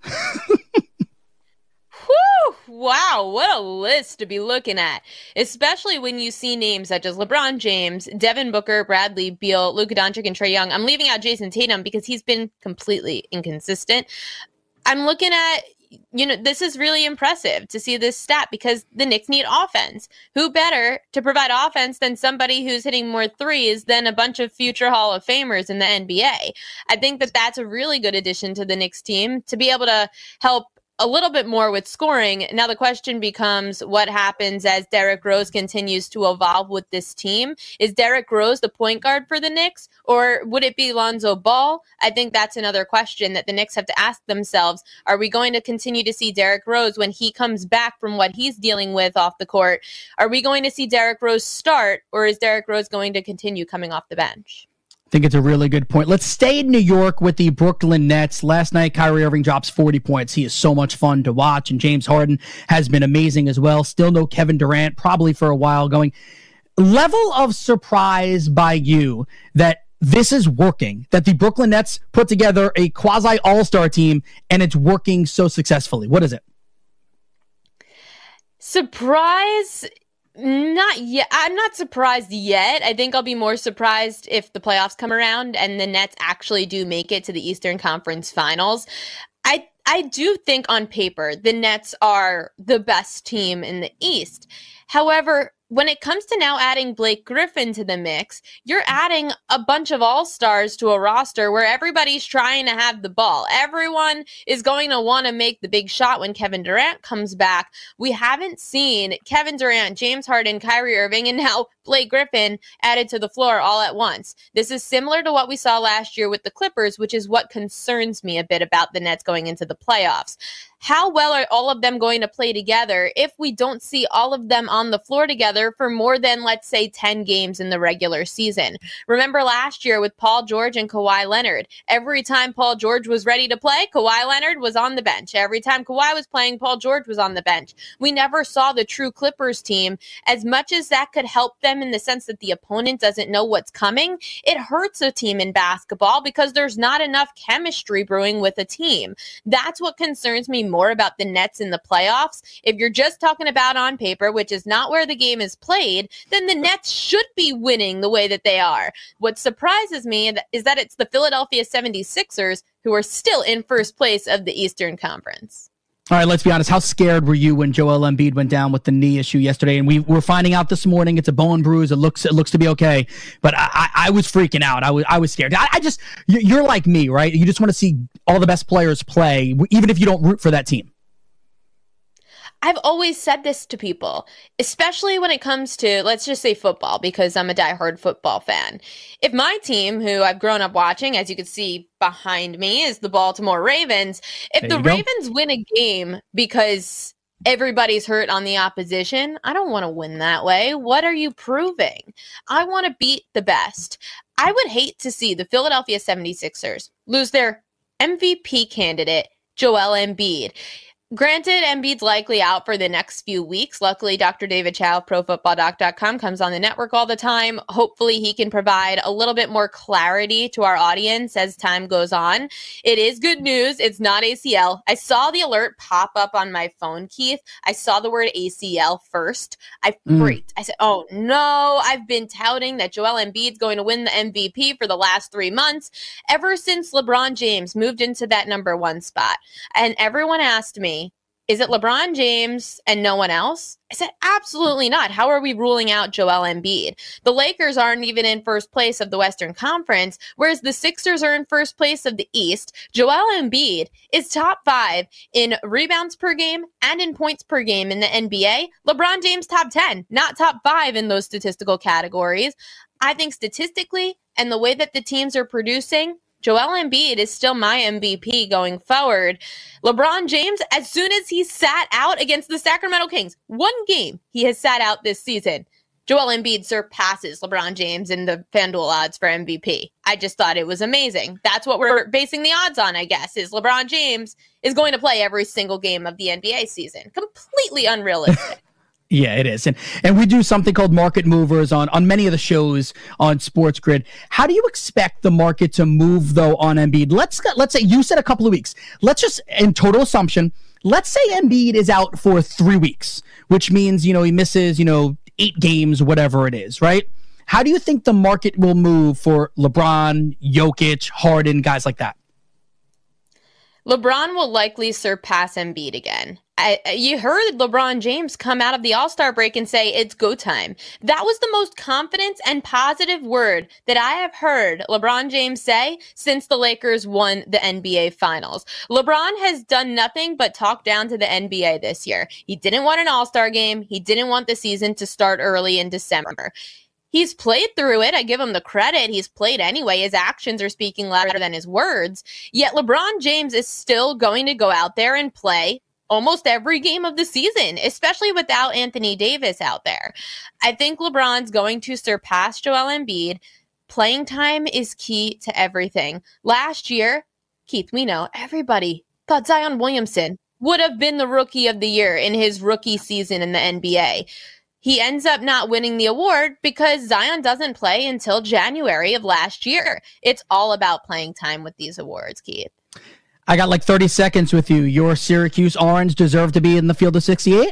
Wow, what a list to be looking at, especially when you see names such as LeBron James, Devin Booker, Bradley Beal, Luka Doncic, and Trae Young. I'm leaving out Jason Tatum because he's been completely inconsistent. I'm looking at, you know, this is really impressive to see this stat because the Knicks need offense. Who better to provide offense than somebody who's hitting more threes than a bunch of future Hall of Famers in the N B A? I think that that's a really good addition to the Knicks team to be able to help a little bit more with scoring. Now the question becomes what happens as Derrick Rose continues to evolve with this team. Is Derrick Rose the point guard for the Knicks, or would it be Lonzo Ball? I think that's another question that the Knicks have to ask themselves. Are we going to continue to see Derrick Rose when he comes back from what he's dealing with off the court? Are we going to see Derrick Rose start, or is Derrick Rose going to continue coming off the bench? I think it's a really good point. Let's stay in New York with the Brooklyn Nets. Last night, Kyrie Irving drops forty points. He is so much fun to watch, and James Harden has been amazing as well. Still no Kevin Durant, probably for a while going. Level of surprise by you that this is working, that the Brooklyn Nets put together a quasi all-star team, and it's working so successfully. What is it? Surprise? Not yet. I'm not surprised yet. I think I'll be more surprised if the playoffs come around and the Nets actually do make it to the Eastern Conference Finals. I I do think on paper the Nets are the best team in the East. However, when it comes to now adding Blake Griffin to the mix, you're adding a bunch of all-stars to a roster where everybody's trying to have the ball. Everyone is going to want to make the big shot when Kevin Durant comes back. We haven't seen Kevin Durant, James Harden, Kyrie Irving, and now Blake Griffin added to the floor all at once. This is similar to what we saw last year with the Clippers, which is what concerns me a bit about the Nets going into the playoffs. How well are all of them going to play together if we don't see all of them on the floor together for more than, let's say, ten games in the regular season? Remember last year with Paul George and Kawhi Leonard. Every time Paul George was ready to play, Kawhi Leonard was on the bench. Every time Kawhi was playing, Paul George was on the bench. We never saw the true Clippers team. As much as that could help them in the sense that the opponent doesn't know what's coming, it hurts a team in basketball because there's not enough chemistry brewing with a team. That's what concerns me more about the Nets in the playoffs. If you're just talking about on paper, which is not where the game is played, then the Nets should be winning the way that they are. What surprises me is that it's the Philadelphia seventy-sixers who are still in first place of the Eastern Conference. All right, let's be honest. How scared were you when Joel Embiid went down with the knee issue yesterday? And we were finding out this morning it's a bone bruise. It looks it looks to be okay. But I, I, I was freaking out. I was I was scared. I, I just you're like me, right? You just want to see all the best players play, even if you don't root for that team. I've always said this to people, especially when it comes to, let's just say football, because I'm a diehard football fan. If my team, who I've grown up watching, as you can see behind me, is the Baltimore Ravens, if the Ravens win a game because everybody's hurt on the opposition, I don't want to win that way. What are you proving? I want to beat the best. I would hate to see the Philadelphia seventy-sixers lose their M V P candidate, Joel Embiid. Granted, Embiid's likely out for the next few weeks. Luckily, Doctor David Chow of pro football doc dot com comes on the network all the time. Hopefully, he can provide a little bit more clarity to our audience as time goes on. It is good news. It's not A C L. I saw the alert pop up on my phone, Keith. I saw the word A C L first. I freaked. Mm. I said, oh, no. I've been touting that Joel Embiid's going to win the M V P for the last three months, ever since LeBron James moved into that number one spot. And everyone asked me, is it LeBron James and no one else? I said, absolutely not. How are we ruling out Joel Embiid? The Lakers aren't even in first place of the Western Conference, whereas the Sixers are in first place of the East. Joel Embiid is top five in rebounds per game and in points per game in the N B A. LeBron James top ten, not top five in those statistical categories. I think statistically and the way that the teams are producing, Joel Embiid is still my M V P going forward. LeBron James, as soon as he sat out against the Sacramento Kings, one game he has sat out this season, Joel Embiid surpasses LeBron James in the FanDuel odds for M V P. I just thought it was amazing. That's what we're basing the odds on, I guess, is LeBron James is going to play every single game of the N B A season. Completely unrealistic. Yeah, it is. And and we do something called market movers on, on many of the shows on Sports Grid. How do you expect the market to move, though, on Embiid? Let's let's say you said a couple of weeks. Let's just, in total assumption, let's say Embiid is out for three weeks, which means, you know, he misses, you know, eight games, whatever it is, right? How do you think the market will move for LeBron, Jokic, Harden, guys like that? LeBron will likely surpass Embiid again. I, you heard LeBron James come out of the All-Star break and say it's go time. That was the most confident and positive word that I have heard LeBron James say since the Lakers won the N B A Finals. LeBron has done nothing but talk down to the N B A this year. He didn't want an All-Star game. He didn't want the season to start early in December. He's played through it. I give him the credit. He's played anyway. His actions are speaking louder than his words. Yet LeBron James is still going to go out there and play almost every game of the season, especially without Anthony Davis out there. I think LeBron's going to surpass Joel Embiid. Playing time is key to everything. Last year, Keith, we know everybody thought Zion Williamson would have been the rookie of the year in his rookie season in the N B A. He ends up not winning the award because Zion doesn't play until January of last year. It's all about playing time with these awards, Keith. I got like thirty seconds with you. Your Syracuse Orange deserve to be in the field of sixty-eight?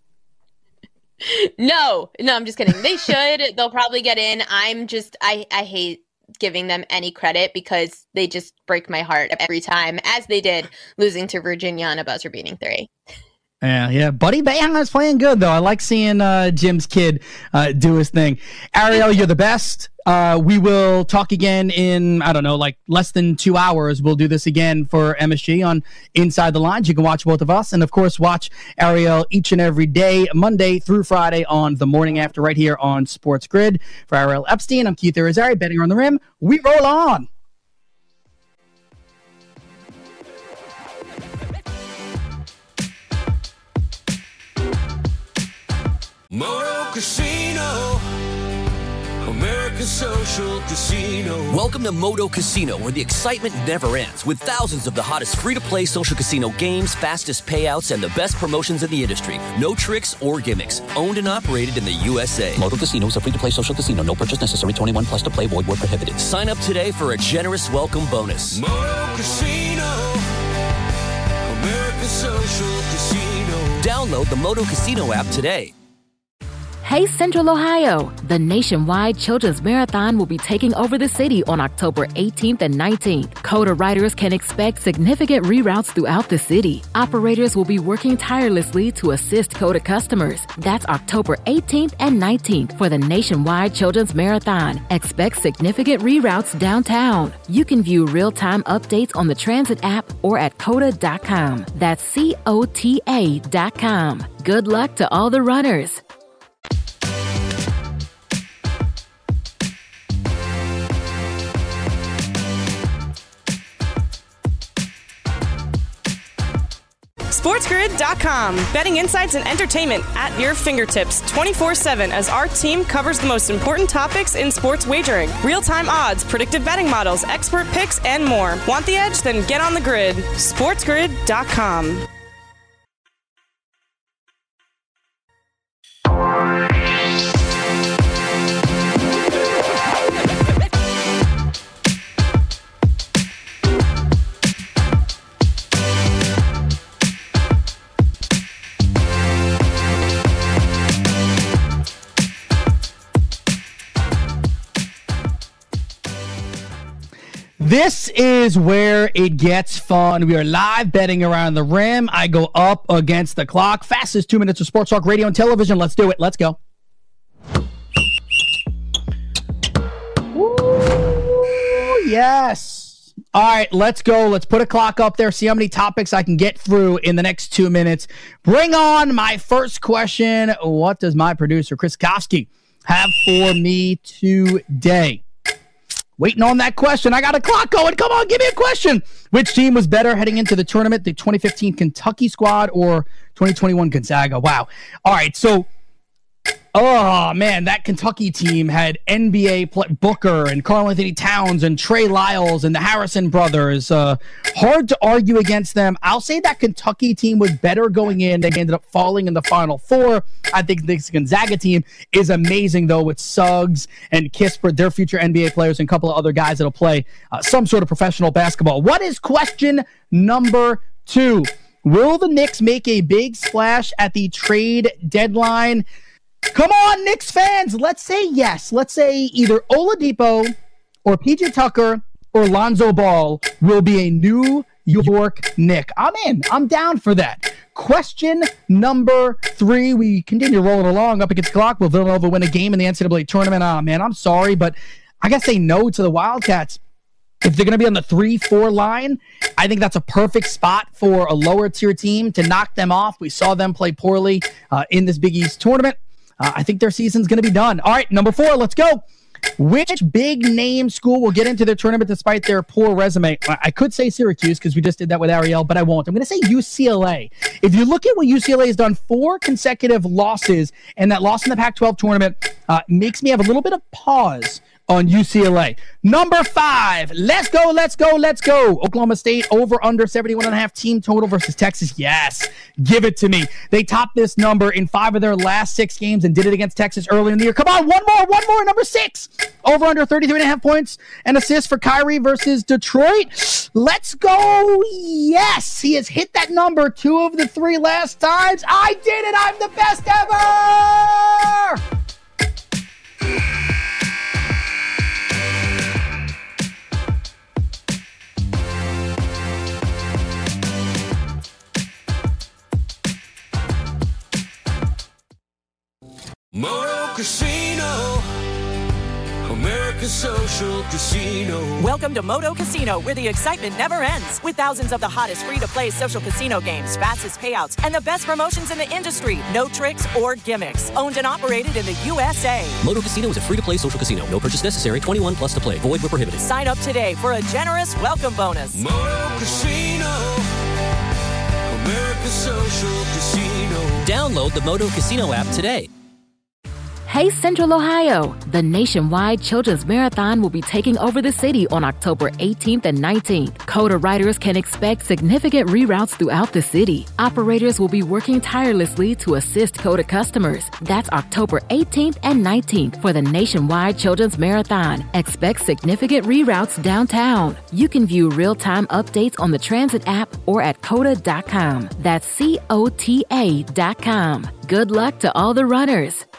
No, no, I'm just kidding. They should. They'll probably get in. I'm just, I, I hate giving them any credit because they just break my heart every time, as they did losing to Virginia on a buzzer beating three. Yeah, yeah. Buddy Boeheim is playing good, though. I like seeing uh, Jim's kid uh, do his thing. Ariel, you're the best. Uh, we will talk again in, I don't know, like less than two hours. We'll do this again for M S G on Inside the Lines. You can watch both of us. And, of course, watch Ariel each and every day, Monday through Friday on the morning after right here on Sports Grid. For Ariel Epstein, I'm Keith Irizarry, betting on the rim. We roll on. Moto Casino, America's social casino. Welcome to Moto Casino, where the excitement never ends, with thousands of the hottest free-to-play social casino games, fastest payouts, and the best promotions in the industry. No tricks or gimmicks. Owned and operated in the U S A. Moto Casino is a free-to-play social casino. No purchase necessary. twenty-one plus to play. Void where prohibited. Sign up today for a generous welcome bonus. Moto Casino, America's social casino. Download the Moto Casino app today. Hey Central Ohio! The nationwide Children's Marathon will be taking over the city on October eighteenth and nineteenth. COTA riders can expect significant reroutes throughout the city. Operators will be working tirelessly to assist COTA customers. That's October eighteenth and nineteenth for the nationwide Children's Marathon. Expect significant reroutes downtown. You can view real-time updates on the Transit app or at cota dot com. That's C O T A dot com. Good luck to all the runners. SportsGrid dot com. Betting insights and entertainment at your fingertips twenty-four seven as our team covers the most important topics in sports wagering. Real-time odds, predictive betting models, expert picks, and more. Want the edge? Then get on the grid. SportsGrid dot com. This is where it gets fun. We are live betting around the rim. I go up against the clock. Fastest two minutes of sports talk, radio, and television. Let's do it. Let's go. Ooh, yes. All right, let's go. Let's put a clock up there, see how many topics I can get through in the next two minutes. Bring on my first question. What does my producer, Chris Kofsky, have for me today? Waiting on that question. I got a clock going. Come on, give me a question. Which team was better heading into the tournament, the twenty fifteen Kentucky squad or twenty twenty-one Gonzaga? Wow. All right, so, oh, man, that Kentucky team had N B A play- Booker and Karl Anthony Towns and Trey Lyles and the Harrison brothers. Uh, hard to argue against them. I'll say that Kentucky team was better going in. They ended up falling in the Final Four. I think this Gonzaga team is amazing, though, with Suggs and Kispert, their future N B A players, and a couple of other guys that'll play uh, some sort of professional basketball. What is question number two? Will the Knicks make a big splash at the trade deadline? Come on, Knicks fans. Let's say yes. Let's say either Oladipo or P J Tucker or Lonzo Ball will be a New York Knick. I'm in. I'm down for that. Question number three. We continue rolling along up against the clock. Will Villanova win a game in the N C double A tournament? Ah, oh, man, I'm sorry, but I got to say no to the Wildcats. If they're going to be on the three four line, I think that's a perfect spot for a lower-tier team to knock them off. We saw them play poorly uh, in this Big East tournament. Uh, I think their season's going to be done. All right, number four, let's go. Which big-name school will get into the tournament despite their poor resume? I could say Syracuse because we just did that with Ariel, but I won't. I'm going to say U C L A. If you look at what U C L A has done, four consecutive losses, and that loss in the Pac twelve tournament uh, makes me have a little bit of pause on U C L A. Number five, let's go, let's go, let's go. Oklahoma State over under seventy-one and a half team total versus Texas. Yes, give it to me. They topped this number in five of their last six games and did it against Texas earlier in the year. Come on, one more, one more. Number six, over under thirty-three and a half points and assists for Kyrie versus Detroit. Let's go. Yes, he has hit that number two of the three last times. I did it. I'm the best ever. Moto Casino, America's social casino. Welcome to Moto Casino, where the excitement never ends. With thousands of the hottest free-to-play social casino games, fastest payouts, and the best promotions in the industry. No tricks or gimmicks. Owned and operated in the U S A. Moto Casino is a free-to-play social casino. No purchase necessary. twenty-one plus to play. Void where prohibited. Sign up today for a generous welcome bonus. Moto Casino, America's social casino. Download the Moto Casino app today. Hey Central Ohio! The nationwide Children's Marathon will be taking over the city on October eighteenth and nineteenth. COTA riders can expect significant reroutes throughout the city. Operators will be working tirelessly to assist COTA customers. That's October eighteenth and nineteenth for the nationwide Children's Marathon. Expect significant reroutes downtown. You can view real-time updates on the Transit app or at cota dot com. That's C O T A dot com. Good luck to all the runners.